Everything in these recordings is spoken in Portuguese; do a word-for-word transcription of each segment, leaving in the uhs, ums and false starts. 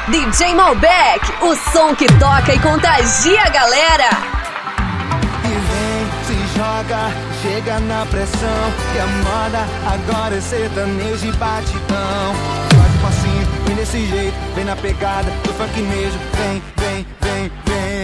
D J Malbec, o som que toca e contagia a galera. E vem, se joga, chega na pressão, que a moda agora é sertanejo e batidão. Faz um passinho, vem desse jeito, vem na pegada do funknejo. Vem, vem, vem, vem.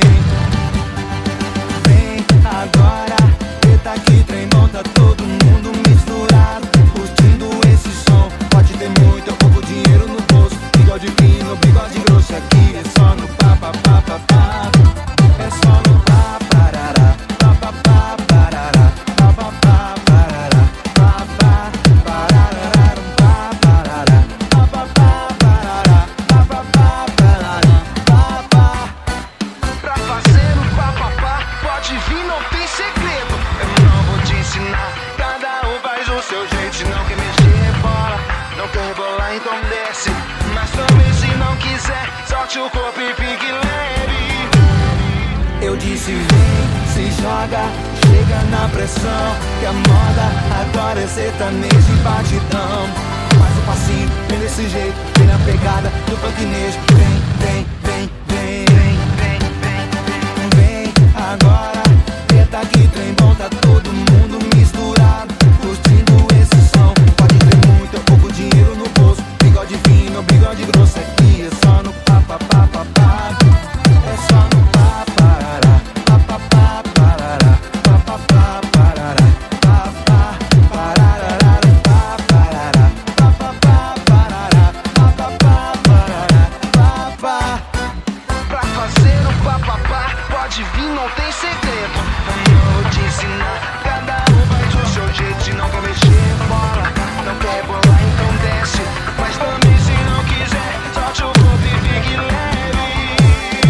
Vem agora, eita que trem bom, tá todo mundo misturado, curtindo esse som. Pode ter muito ou pouco dinheiro no bolso, bigode fino, bigode grosso. Aqui é só no pá, pá, pá, pá, pá. É só no pá, parará, pá, pá, pá, parará, pá, pá, pá, parará, pá, pá, parará, pá, parará, pá, pá, pá, parará, pá, pá, pá, parará, pá, pá. Pra fazer o pá, pá, pá, pode vir, não tem segredo. Eu não vou te ensinar, cada um faz o seu jeito. Se não quer mexer, bola, não quer rebolar, então desce. Mas também se não quiser, solte o corpo e fique leve. Eu disse vem, se joga, chega na pressão, que a moda agora é sertanejo e batidão. Faz um passinho, vem desse jeito, vem na pegada do funknejo. Vem, vem, vem, vem, vem, vem, vem, vem agora, eita que trem bom, tá todo mundo misturado, curtindo esse som. Pode ter muito ou pouco dinheiro no bolso, bigode fino, bigode grosso. Aqui é só no pá, pá, pá, pá, pá. É só no pá, parará, pá, pá, pá, parará, pá, pá, pá, parará, pá, pá, parará, pá, parará, pá, pá, pá, parará, pá, pá, pá, parará, pá, pá. Pra fazer o pá, pá, pá, pode vir, não tem segredo. Eu não vou te ensinar, cada um faz o seu jeito. Se não quer mexer, bola, não quer bolar, então desce. Mas também se não quiser, solte o corpo e fique leve.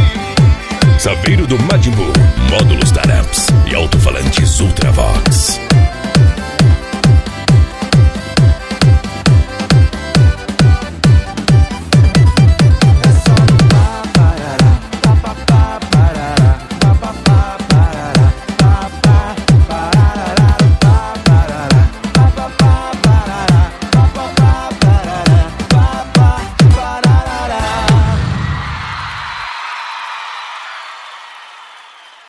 Saveiro do Majin Buu, módulos da Ramps e alto-falantes Ultravox.